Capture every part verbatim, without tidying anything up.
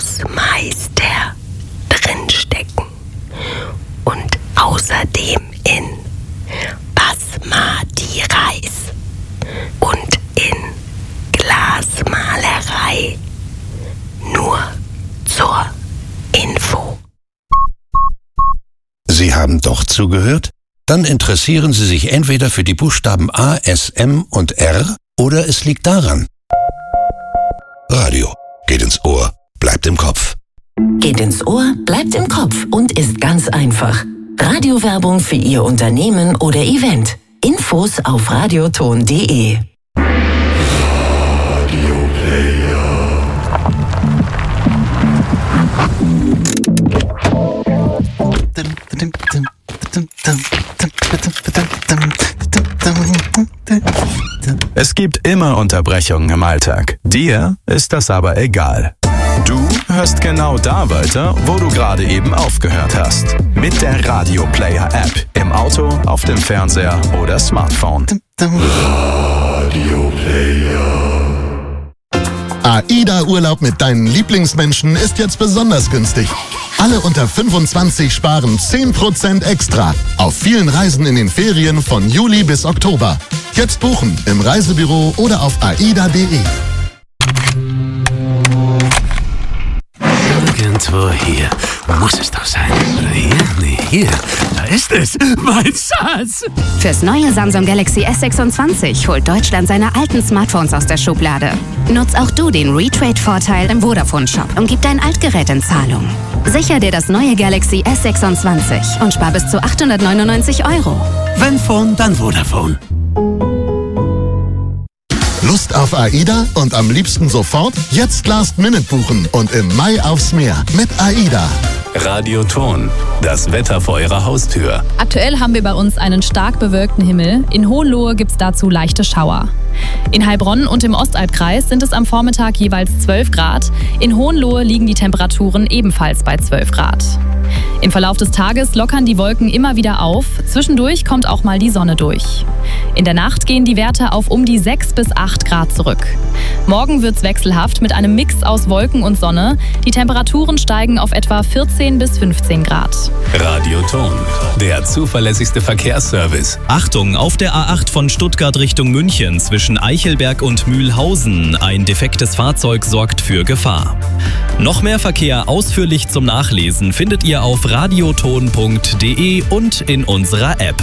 Hausmeister drinstecken. Und außerdem in Basmati-Reis und in Glasmalerei. Nur zur Info. Sie haben doch zugehört? Dann interessieren Sie sich entweder für die Buchstaben A, S, M und R oder es liegt daran. Radio geht ins Ohr, bleibt im Kopf. Geht ins Ohr, bleibt im Kopf und ist ganz einfach. Radiowerbung für Ihr Unternehmen oder Event. Infos auf radioton punkt de. Es gibt immer Unterbrechungen im Alltag. Dir ist das aber egal. Du hörst genau da weiter, wo du gerade eben aufgehört hast. Mit der Radio Player App. Im Auto, auf dem Fernseher oder Smartphone. Radio Player. AIDA-Urlaub mit deinen Lieblingsmenschen ist jetzt besonders günstig. Alle unter fünfundzwanzig sparen zehn Prozent extra auf vielen Reisen in den Ferien von Juli bis Oktober. Jetzt buchen im Reisebüro oder auf aida punkt de. Irgendwo hier muss es doch sein. Oder hier? Nee, hier. Da ist es. Mein Schatz. Fürs neue Samsung Galaxy S sechsundzwanzig holt Deutschland seine alten Smartphones aus der Schublade. Nutz auch du den Retrade-Vorteil im Vodafone-Shop und gib dein Altgerät in Zahlung. Sicher dir das neue Galaxy S sechsundzwanzig und spar bis zu achthundertneunundneunzig Euro. Wenn Phone, dann Vodafone. Lust auf AIDA und am liebsten sofort? Jetzt Last Minute buchen und im Mai aufs Meer mit AIDA. Radioton, das Wetter vor Ihrer Haustür. Aktuell haben wir bei uns einen stark bewölkten Himmel. In Hohenlohe gibt es dazu leichte Schauer. In Heilbronn und im Ostalbkreis sind es am Vormittag jeweils zwölf Grad. In Hohenlohe liegen die Temperaturen ebenfalls bei zwölf Grad. Im Verlauf des Tages lockern die Wolken immer wieder auf. Zwischendurch kommt auch mal die Sonne durch. In der Nacht gehen die Werte auf um die sechs bis acht Grad zurück. Morgen wird's wechselhaft mit einem Mix aus Wolken und Sonne. Die Temperaturen steigen auf etwa vierzehn bis fünfzehn Grad. Radioton, der zuverlässigste Verkehrsservice. Achtung, auf der A acht von Stuttgart Richtung München zwischen Eichelberg und Mühlhausen. Ein defektes Fahrzeug sorgt für Gefahr. Noch mehr Verkehr ausführlich zum Nachlesen findet ihr auf radioton punkt de und in unserer App.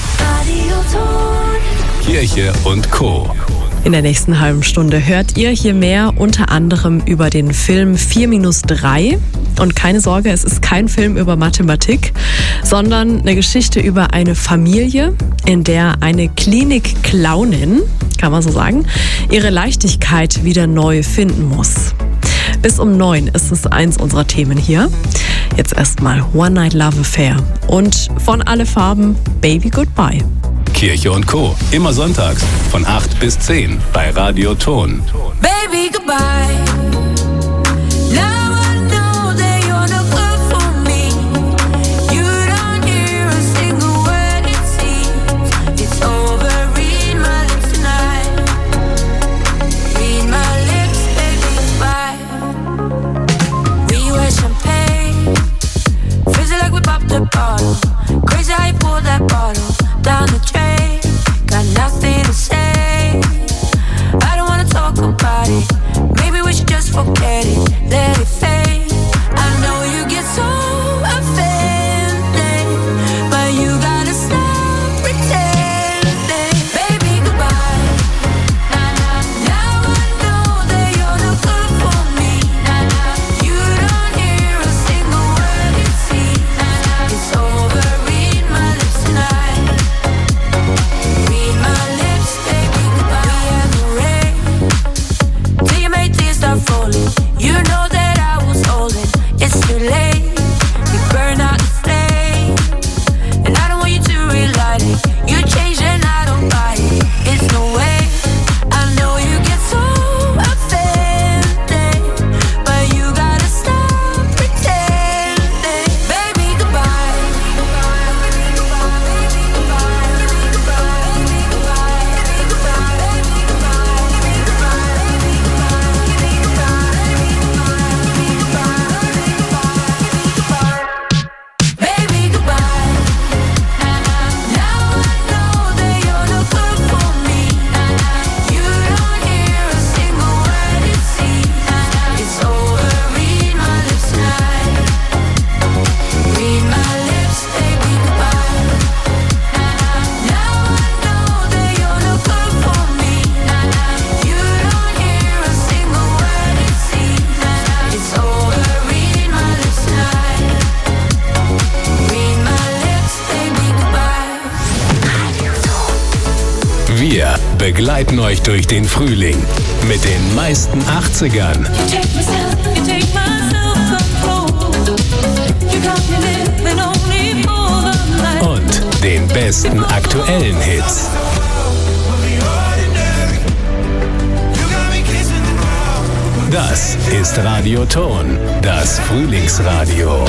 Kirche und Co. In der nächsten halben Stunde hört ihr hier mehr, unter anderem über den Film vier minus drei. Und keine Sorge, es ist kein Film über Mathematik, sondern eine Geschichte über eine Familie, in der eine Klinik-Clownin, kann man so sagen, ihre Leichtigkeit wieder neu finden muss. Bis um neun ist es eins unserer Themen hier. Jetzt erstmal One Night Love Affair und von Alle Farben Baby Goodbye. Kirche und Co. Immer sonntags von acht bis zehn bei Radioton. Baby Goodbye. Now I know that you're not good for me. You don't hear a single word it seems. It's over, read my lips tonight. Read my lips, baby goodbye. We were champagne, fizzy like we popped the bottle. Crazy how you pulled that bottle down the drain. Got nothing to say. I don't wanna talk about it. Maybe we should just forget it. Let it fade. I know you get so offended, but you gotta stop pretending. Baby goodbye. Nah, nah. Now I know that you're not good for me. Nah, nah. You don't hear a single word it seems. Nah, nah. It's over. Read my lips tonight. Read my lips, baby goodbye. We have the rain till you make tears start falling. You begleiten euch durch den Frühling mit den meisten achtzigern und den besten aktuellen Hits. Das ist Radio Ton, das Frühlingsradio.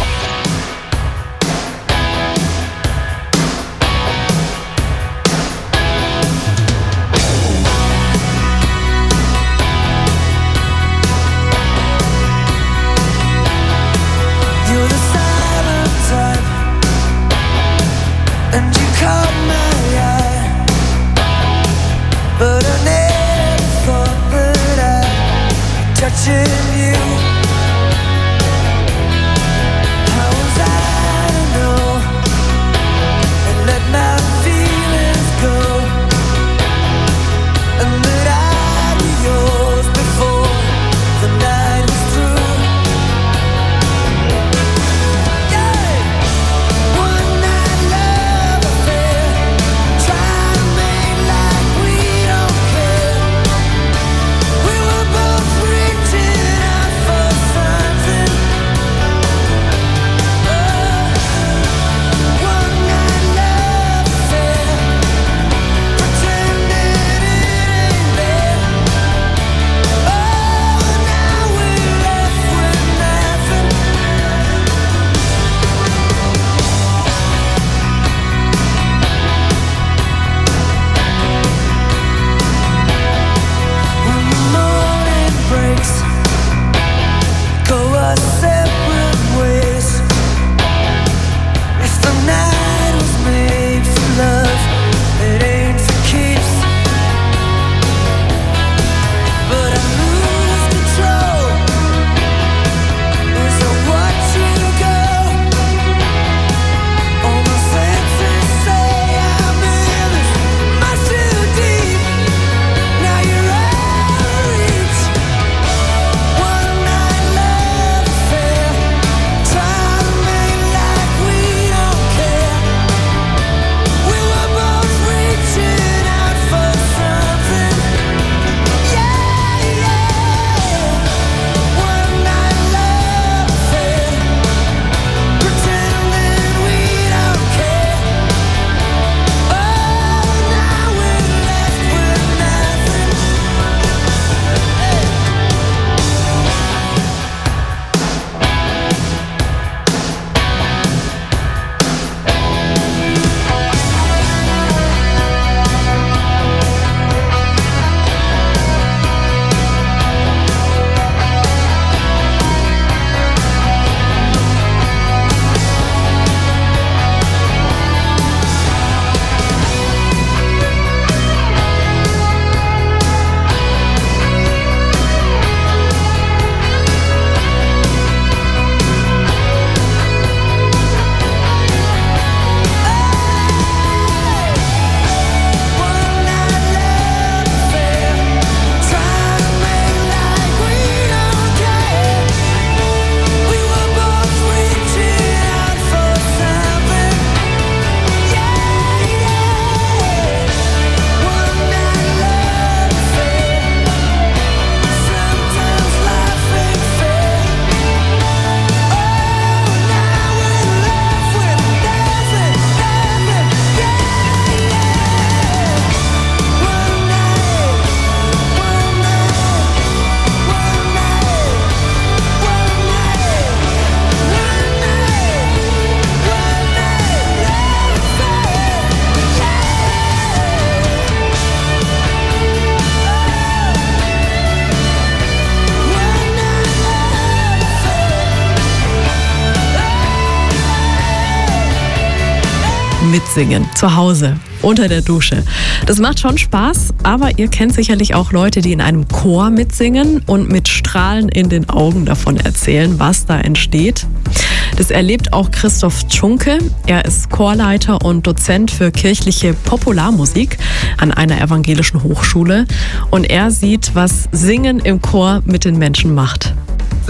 Mitsingen, zu Hause, unter der Dusche. Das macht schon Spaß, aber ihr kennt sicherlich auch Leute, die in einem Chor mitsingen und mit Strahlen in den Augen davon erzählen, was da entsteht. Das erlebt auch Christoph Tschunke. Er ist Chorleiter und Dozent für kirchliche Popularmusik an einer evangelischen Hochschule. Und er sieht, was Singen im Chor mit den Menschen macht.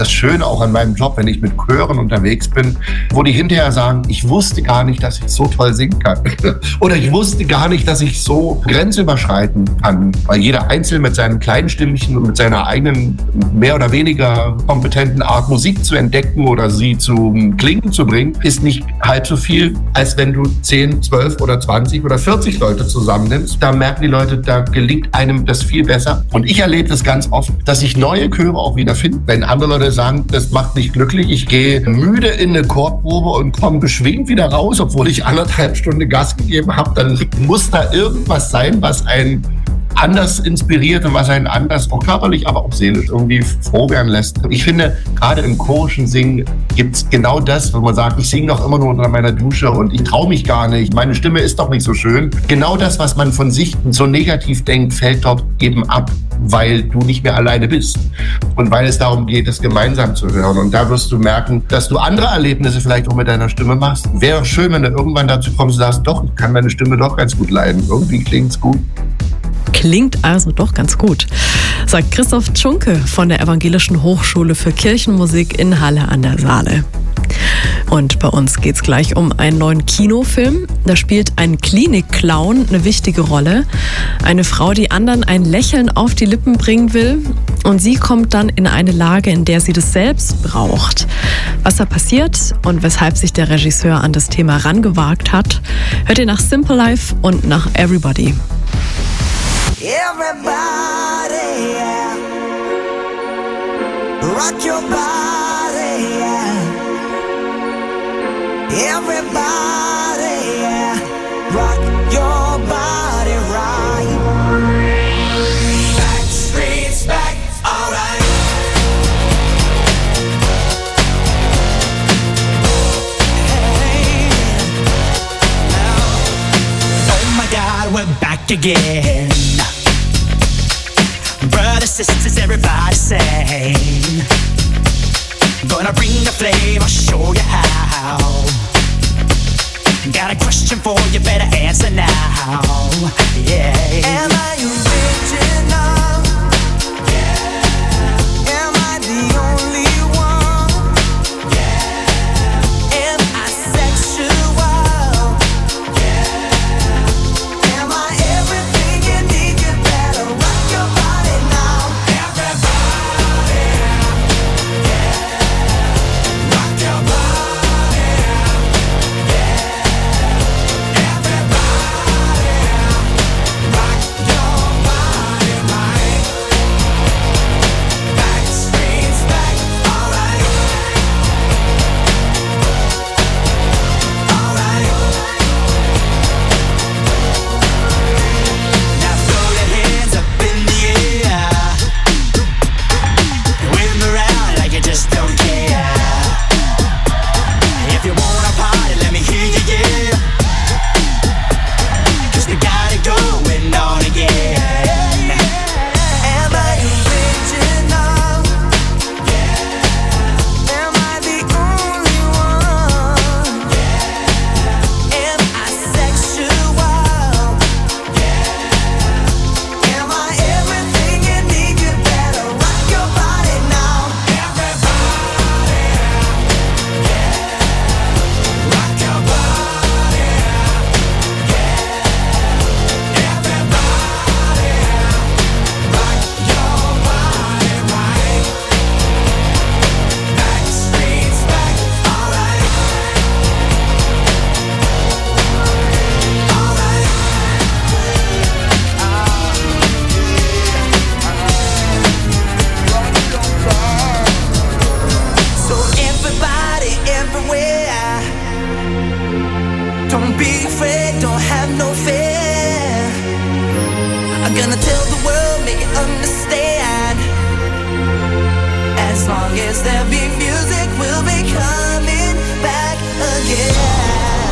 das Schöne auch an meinem Job, wenn ich mit Chören unterwegs bin, wo die hinterher sagen, ich wusste gar nicht, dass ich so toll singen kann. Oder ich wusste gar nicht, dass ich so grenzüberschreiten kann. Weil jeder Einzelne mit seinen kleinen Stimmchen und mit seiner eigenen, mehr oder weniger kompetenten Art, Musik zu entdecken oder sie zum Klingen zu bringen, ist nicht halb so viel, als wenn du zehn, zwölf oder zwanzig oder vierzig Leute zusammennimmst. Da merken die Leute, da gelingt einem das viel besser. Und ich erlebe das ganz oft, dass ich neue Chöre auch wieder finde. Wenn andere Leute sagen, das macht mich glücklich, ich gehe müde in eine Chorprobe und komme beschwingt wieder raus, obwohl ich anderthalb Stunden Gas gegeben habe, dann muss da irgendwas sein, was einen anders inspiriert und was einen anders, auch körperlich, aber auch seelisch irgendwie froh werden lässt. Ich finde, gerade im chorischen Singen gibt es genau das, wo man sagt, ich singe doch immer nur unter meiner Dusche und ich traue mich gar nicht, meine Stimme ist doch nicht so schön. Genau das, was man von sich so negativ denkt, fällt dort eben ab, weil du nicht mehr alleine bist und weil es darum geht, es gemeinsam zu hören. Und da wirst du merken, dass du andere Erlebnisse vielleicht auch mit deiner Stimme machst. Wäre schön, wenn du irgendwann dazu kommst und sagst, doch, ich kann meine Stimme doch ganz gut leiden. Irgendwie klingt's gut. Klingt also doch ganz gut, sagt Christoph Tschunke von der Evangelischen Hochschule für Kirchenmusik in Halle an der Saale. Und bei uns geht es gleich um einen neuen Kinofilm. Da spielt ein Klinik-Clown eine wichtige Rolle. Eine Frau, die anderen ein Lächeln auf die Lippen bringen will. Und sie kommt dann in eine Lage, in der sie das selbst braucht. Was da passiert und weshalb sich der Regisseur an das Thema rangewagt hat, hört ihr nach Simple Life und nach Everybody. Everybody, yeah. Rock your body, yeah. Everybody, yeah. Rock your body right. Back streets back, alright. Hey, now. Oh my God, we're back again. Brothers, sisters, everybody sing. Gonna bring the flame, I'll show you how. Got a question for you, better answer now. Yeah. Am I original? Yeah. Am I the only one? Yeah. Am I sexual? Yeah. Am I everything you need? You better rock your body now. Everybody, yeah. Rock your body, yeah. Everybody, rock your body right. Back streets back, alright. Alright. Now throw your hands up in the air. Wave them around like you just don't care. If you wanna party, let me hear you, yeah. 'Cause we got it going on again. Am I original? Yeah. Am I the only one? Yeah. Am I sexual? Yeah. Am I everything you need? You better rock your body now. Everybody, yeah. Rock your body, yeah. Everybody, rock your body right. Back streets back, alright. Alright. So everybody, everywhere, don't be afraid, don't have no fear. I'm gonna tell the world, make it understand. As long as there be music, we'll be coming back again.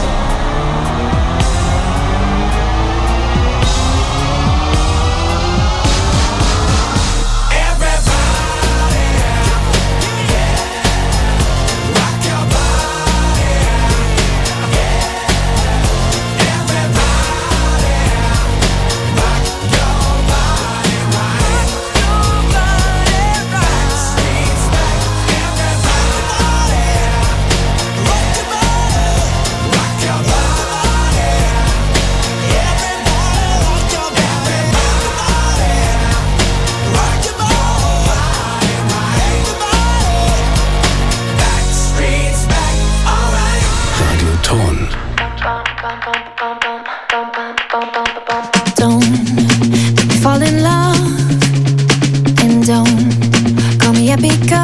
Everybody, yeah. Rock your body, yeah. Everybody, rock your body right. Back streets back,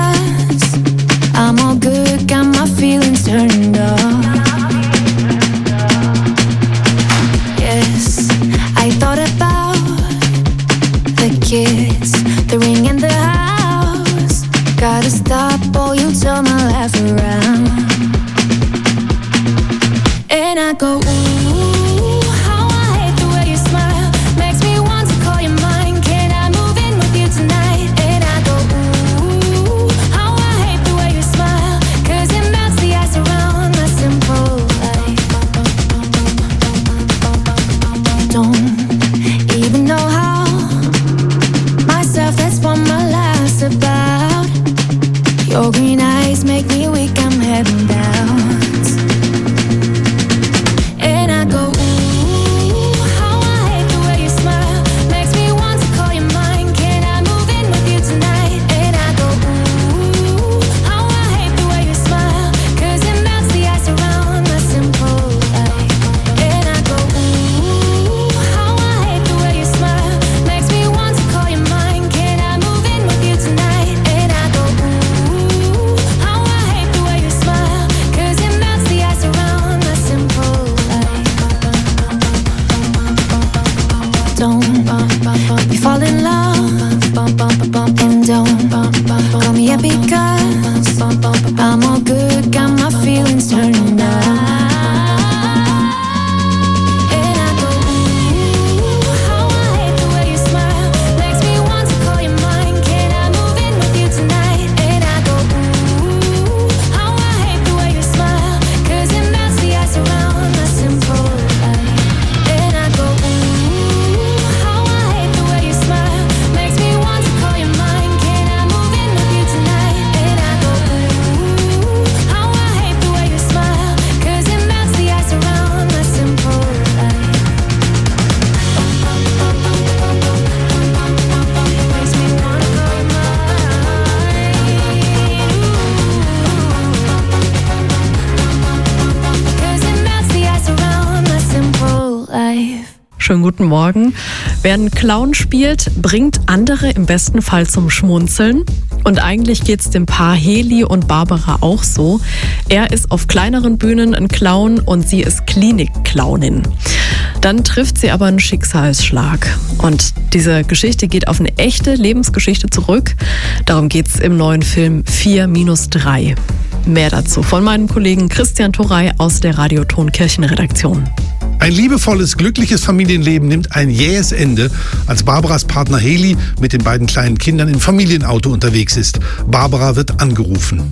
because I'm all good, got my feelings turned off. Yes, I thought about the kids, the ring and the house. Gotta stop or you turn my life around. And I go, ooh, how I hate the way you smile. Makes me want to call you mine. Can I move in with you tonight? And I go, ooh, how I hate the way you smile. Cause it melts the ice around my simple life. Don't even know how. Myself, that's what my life's about. Your green eyes make me weak, I'm heading down. And I go, ooh, how I hate the way you smile. Makes me want to call you mine. Can I move in with you tonight? And I go, ooh, how I hate the way you smile. Cause it melts the ice around my simple life. And I go, ooh, how I hate the way you smile. Makes me want to call you mine. Can I move in with you tonight? And I go, ooh, how I hate the way you smile. Cause it melts the ice around my simple life. Don't we fall in love, and don't call me up because I'm all good, got my feelings turned on. And I go, ooh, how I hate the way you smile. Makes me want to call you mine. Can I move in with you tonight? And I go, ooh, how I hate the way you smile. Cause it melts the ice around my simple life. And I go, ooh, how I hate the way you smile. Makes me want to call you mine. Can I move in with you tonight? And I go, ooh, how I hate the way you smile. Cause it melts the ice around my simple life. Makes me wanna call you mine. Cause it melts the ice around my simple life. Schönen guten Morgen. Wer einen Clown spielt, bringt andere im besten Fall zum Schmunzeln. Und eigentlich geht es dem Paar Heli und Barbara auch so. Er ist auf kleineren Bühnen ein Clown und sie ist Klinik-Clownin. Dann trifft sie aber einen Schicksalsschlag. Und diese Geschichte geht auf eine echte Lebensgeschichte zurück. Darum geht es im neuen Film vier minus drei. Mehr dazu von meinem Kollegen Christian Thorey aus der Radioton Kirchenredaktion. Ein liebevolles, glückliches Familienleben nimmt ein jähes Ende, als Barbaras Partner Heli mit den beiden kleinen Kindern im Familienauto unterwegs ist. Barbara wird angerufen.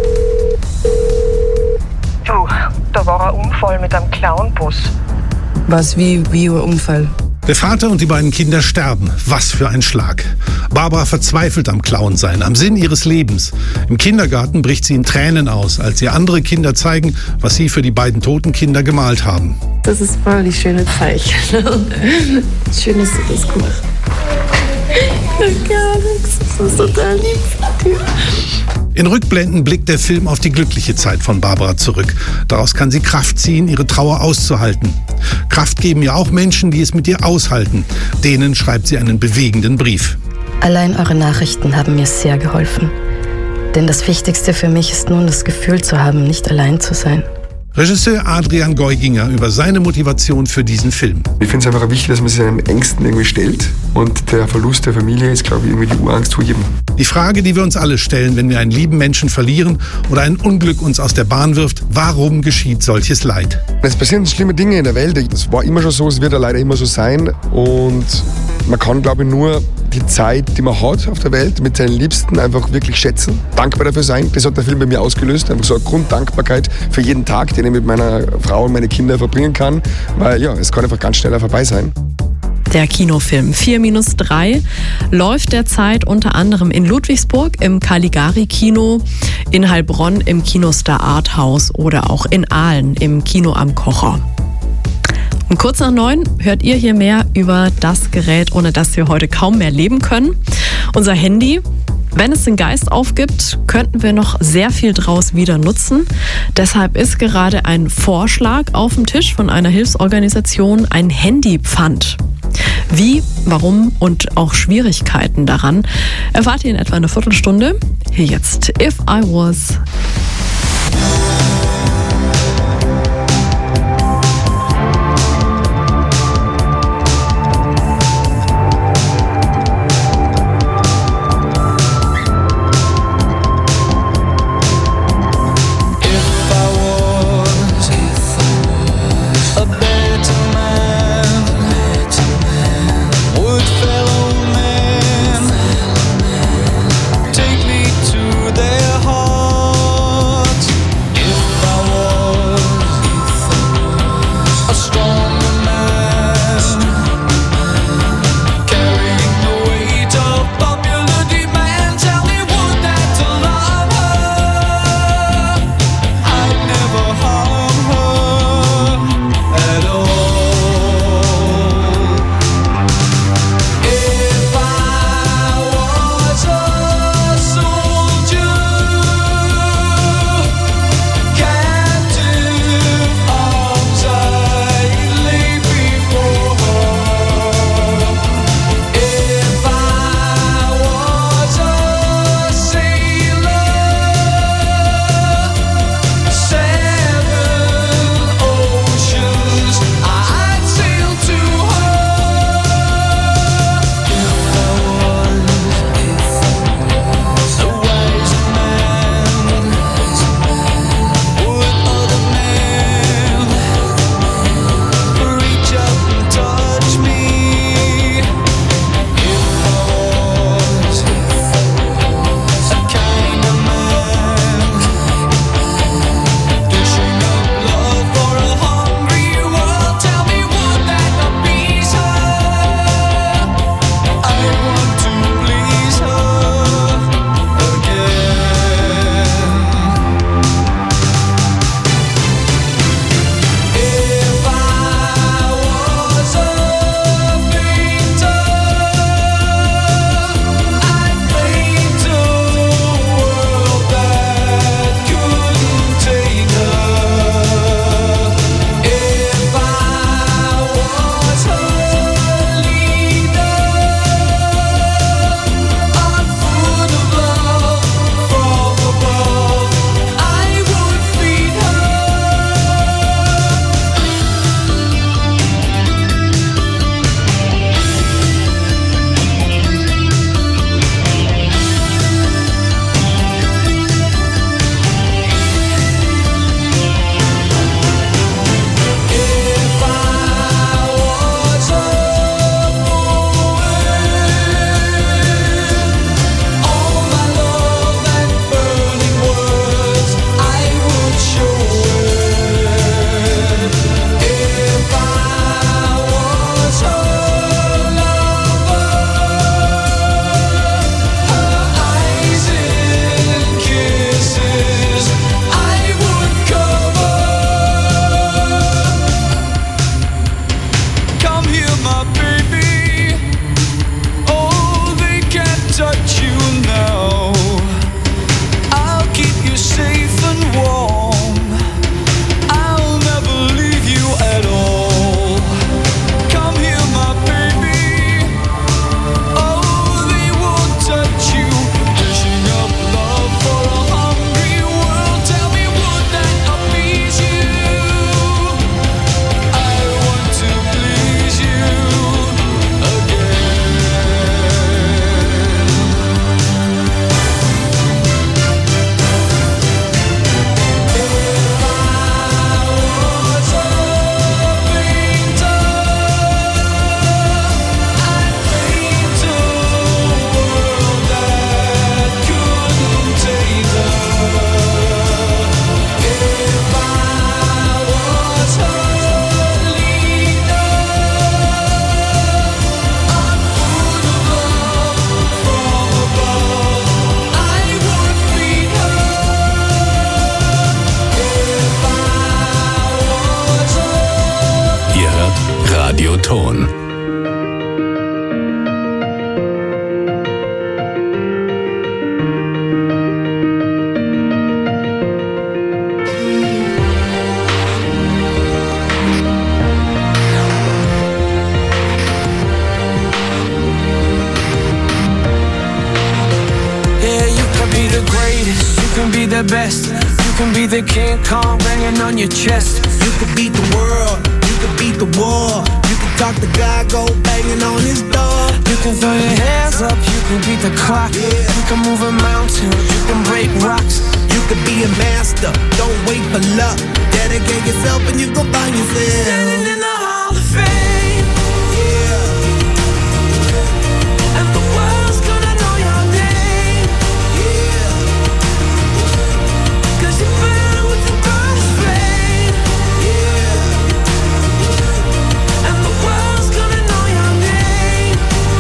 Du, da war ein Unfall mit einem Clownbus. Was, wie, wie ein Unfall? Der Vater und die beiden Kinder sterben. Was für ein Schlag. Barbara verzweifelt am Clownsein, am Sinn ihres Lebens. Im Kindergarten bricht sie in Tränen aus, als ihr andere Kinder zeigen, was sie für die beiden toten Kinder gemalt haben. Das ist voll die schöne Zeichen. Schön, dass du das gemacht hast. Gar nichts. Das ist total lieb von dir. In Rückblenden blickt der Film auf die glückliche Zeit von Barbara zurück. Daraus kann sie Kraft ziehen, ihre Trauer auszuhalten. Kraft geben ja auch Menschen, die es mit ihr aushalten. Denen schreibt sie einen bewegenden Brief. Allein eure Nachrichten haben mir sehr geholfen. Denn das Wichtigste für mich ist nun, das Gefühl zu haben, nicht allein zu sein. Regisseur Adrian Geuginger über seine Motivation für diesen Film. Ich finde es einfach wichtig, dass man sich seinen Ängsten irgendwie stellt. Und der Verlust der Familie ist, glaube ich, irgendwie die Urangst vor jedem. Die Frage, die wir uns alle stellen, wenn wir einen lieben Menschen verlieren oder ein Unglück uns aus der Bahn wirft: Warum geschieht solches Leid? Es passieren schlimme Dinge in der Welt. Es war immer schon so, es wird ja leider immer so sein. Und man kann, glaube ich, nur die Zeit, die man hat auf der Welt, mit seinen Liebsten einfach wirklich schätzen, dankbar dafür sein. Das hat der Film bei mir ausgelöst. Einfach so eine Grunddankbarkeit für jeden Tag, den ich mit meiner Frau und meinen Kindern verbringen kann. Weil ja, es kann einfach ganz schneller vorbei sein. Der Kinofilm vier minus drei läuft derzeit unter anderem in Ludwigsburg im Caligari-Kino, in Heilbronn im Kinostar Arthouse oder auch in Aalen im Kino am Kocher. Um kurz nach neun hört ihr hier mehr über das Gerät, ohne das wir heute kaum mehr leben können. Unser Handy. Wenn es den Geist aufgibt, könnten wir noch sehr viel draus wieder nutzen. Deshalb ist gerade ein Vorschlag auf dem Tisch von einer Hilfsorganisation, ein Handypfand. Wie, warum und auch Schwierigkeiten daran erfahrt ihr in etwa eine Viertelstunde. Hier jetzt If I Was. Take me to their heart. be the best. You can be the King Kong banging on your chest. You could beat the world, you could beat the war. You could talk to God, go banging on his door. You can throw your hands up, you can beat the clock. Yeah. You can move a mountain, you can break rocks. You could be a master, don't wait for luck. Dedicate yourself and you go find yourself. Standing in the Hall of Fame. Yeah. And the world's gonna know your name. Yeah. Cause you burn with the brightest flame. Yeah. And the world's gonna know your name.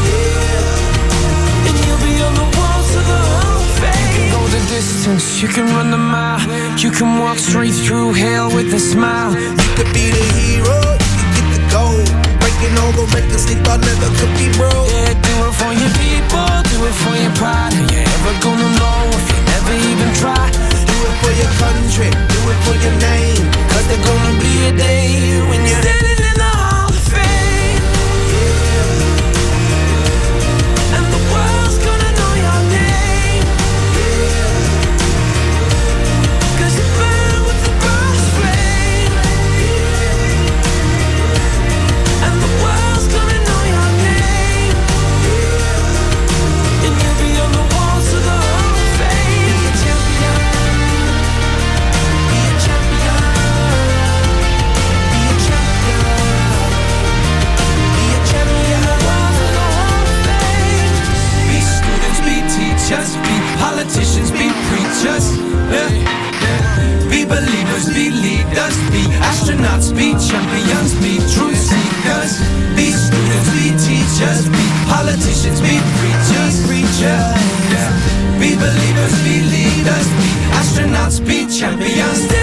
Yeah. And you'll be on the walls of the Hall of Fame. You can go the distance, you can run the mile. You can walk straight through hell with a smile. You could be the hero, you can get the gold. Breaking all the records they thought never could be broke. Yeah, do it for your people, do it for your pride. Are you ever gonna know if you never even try? Do it for your country, do it for your name. Cause there's gonna be a day when you're standing in the Hall of Fame. Yeah. And the world's gonna know your name. Yeah. Cause you burn with the brightest flame. Yeah. And the world's gonna know your name. Yeah. And you'll be on the walls of the Hall of Fame. Be a champion. Be a champion. Be a champion. Be a champion. Walls of the Hall of Fame. Be students, be teachers, be politicians, be preachers. Yeah. Be believers, be leaders, be astronauts, be champions, be truth seekers. Be students, be teachers, be politicians, be preachers, preachers. Yeah. Be believers, be leaders, be astronauts, be champions.